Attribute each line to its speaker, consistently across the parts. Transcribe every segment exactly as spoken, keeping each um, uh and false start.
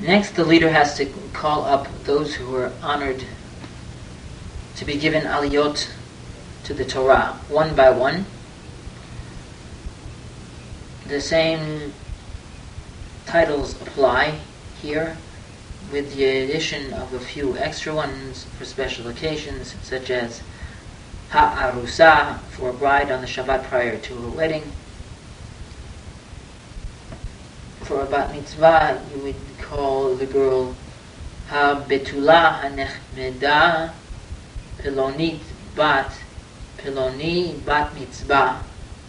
Speaker 1: Next, the leader has to call up those who are honored to be given aliyot to the Torah, one by one. The same titles apply here, with the addition of a few extra ones for special occasions, such as Ha'arusa, for a bride on the Shabbat prior to her wedding. For a bat mitzvah, you would call the girl Ha-Betula Ha-Nechmeda Pilonit Bat Piloni Bat Mitzvah.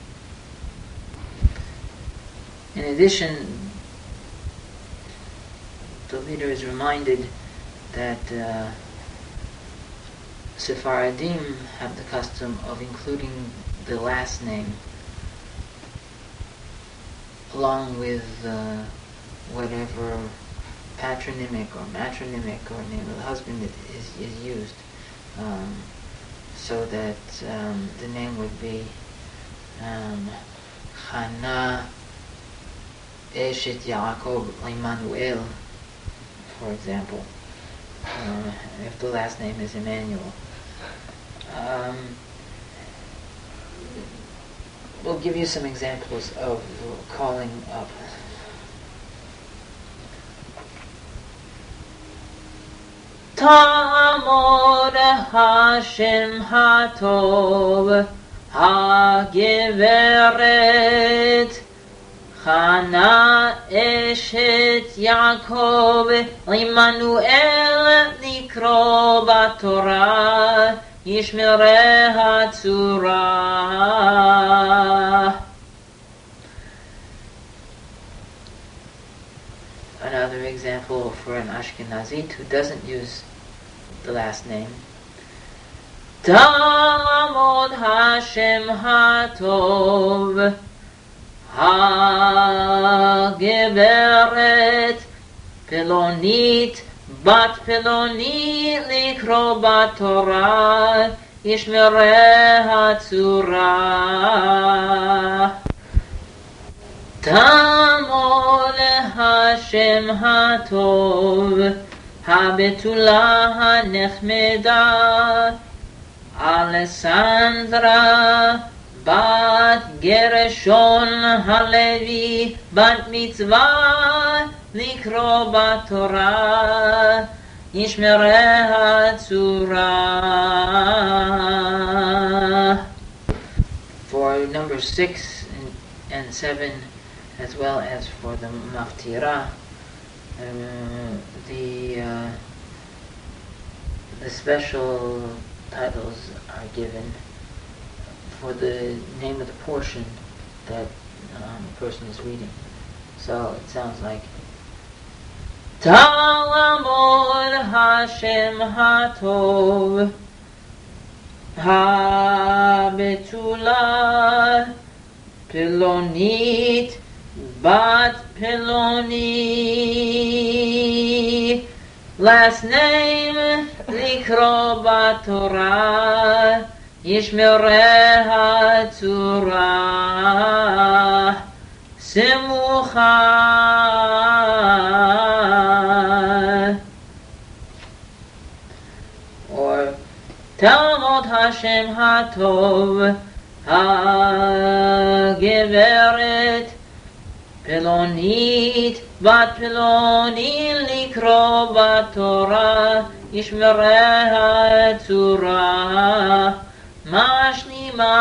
Speaker 1: In addition, the leader is reminded that uh, Sephardim have the custom of including the last name along with uh, whatever patronymic or matronymic or name of the husband is, is used, um, so that um, the name would be um, Chana Eshet Yaakov Emmanuel, for example, uh, if the last name is Emmanuel. Um, we'll give you some examples of calling up. Ta'amod Hashem Hatov HaGeveret Chana Eshet Yaakov Emmanuel Nikro Batorah Yishmereh Tzurah. Another example for an Ashkenazite who doesn't use the last name. Ta'amod Hashem Hatov HaGeveret Pelonit Bat Peloni Likro Batorah Yishmereh Tzurah. Ta'amod Hashem Hatov HaBetula HaNechmeda Alessandra Bat Gereshon Halevi Bat Mitzvah Likro Batorah Yishmereh Tzurah. For number six and, and seven, as well as for the Maftirah, uh, the uh, the special titles are given for the name of the portion that um, the person is reading. So it sounds like Ta'amod Hashem Hatov HaBetula Pilonit Bat Piloni. Last name Likro Batorah Yishmereh Tzurah. Simucha. Or Ta'amod Hashem Hatov HaGeveret Pelonit Bat Peloni Likro Batorah Yishmereh Tzurah. Mashlima.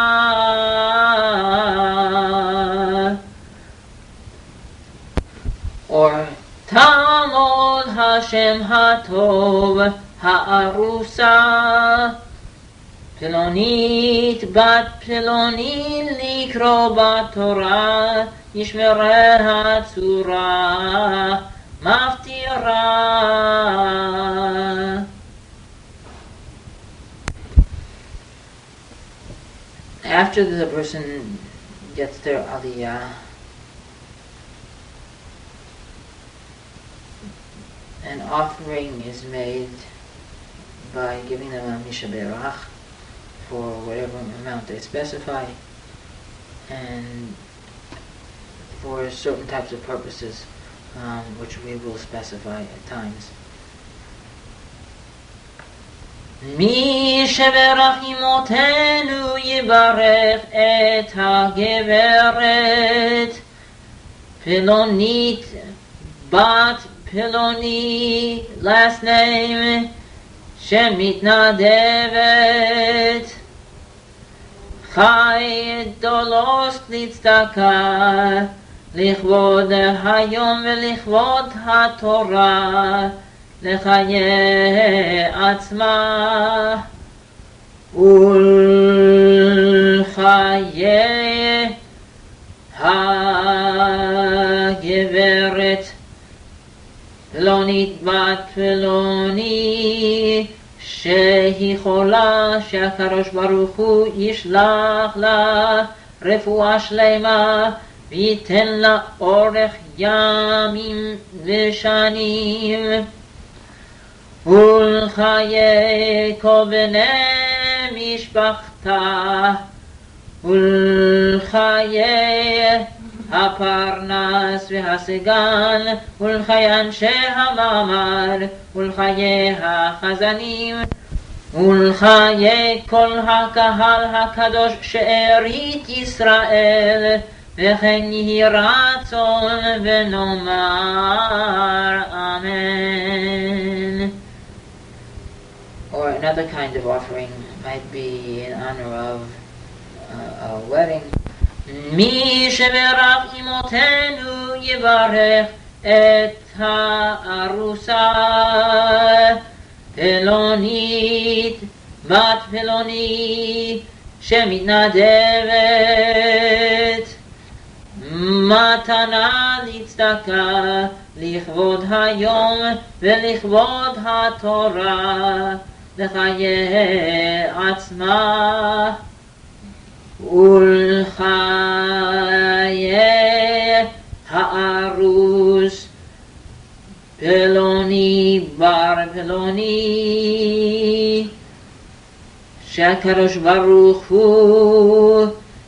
Speaker 1: Or Ta'amod Hashem Hatov Ha'arusa Pelonit Bat Peloni Likro Batorah Yishmereh Tzurah. Maftirah. After the person gets their aliyah, an offering is made by giving them a mishaberach for whatever amount they specify, and for certain types of purposes um, which we will specify at times. מי שברך אמותינו יברך את הגברת פלונית בת פלוני, last name, שמתנדבת חי דולוס לצדקה לכבוד היום ולכבוד התורה לחיי עצמה ולחיי הגברת פלונית בת פלוני שהיא חולה, שהקדוש ברוך הוא ישלח לה רפואה שלמה וייתן לה אורך ימים ושנים ולחיי כל בני משפחתה ולחיי הפרנס והסגן ולחיי אנשי המעמד ולחיי החזנים ולחיי כל הקהל הקדוש שארית ישראל וכן יהי רצון ונאמר אמן. Or another kind of offering might be in honor of uh, a wedding. מי שברך אמותינו יברך את הארוסה פלונית בת פלוני שמתנדבת מתנה לצדקה לכבוד היום ולכבוד התורה לחיי עצמה ולחיי הארוס פלוני בר פלוני שהקדוש ברוך הוא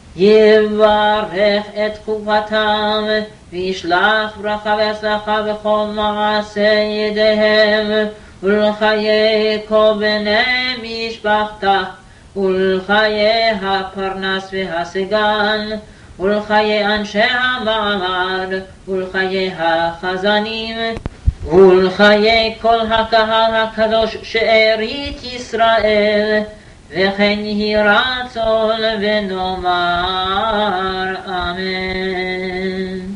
Speaker 1: יברך את תקופתם וישלח ברכה והצלחה בכל מעשה ידיהם ולחיי כל בני משפחתה ולחיי הפרנס והסגן ולחיי אנשי המעמד ולחיי החזנים ולחיי כל הקהל הקדוש שארית ישראל וכן יהי רצון ונאמר אמן.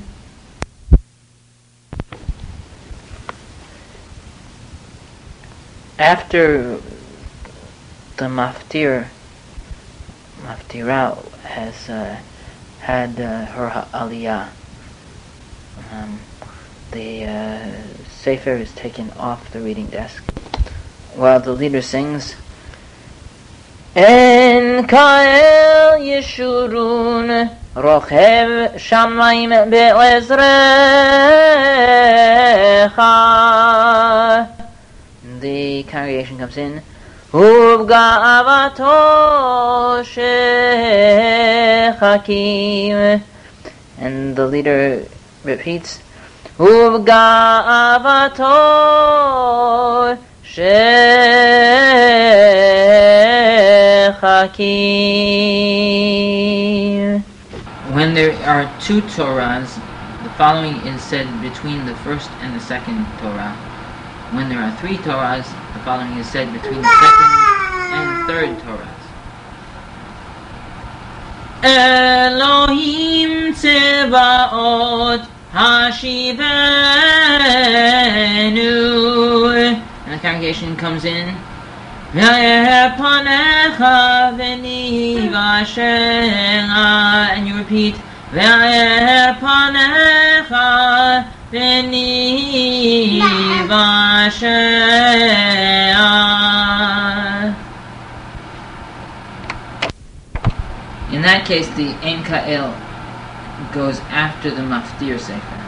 Speaker 1: After the maftir, maftira has uh, had uh, her aliyah, um, the uh, sefer is taken off the reading desk while the leader sings En kael yeshurun rochev shamayim be'ezrecha. The congregation comes in ובגאוותו שחכים, and the leader repeats ובגאוותו שחכים. When there are two Torahs, the following is said between the first and the second Torah. When there are three Torahs, the following is said between the second and third Torahs. Elohim Tzebaot Hashivenu. And the congregation comes in. And you repeat. In that case, the Ein Ka'el goes after the Maftir Sefer.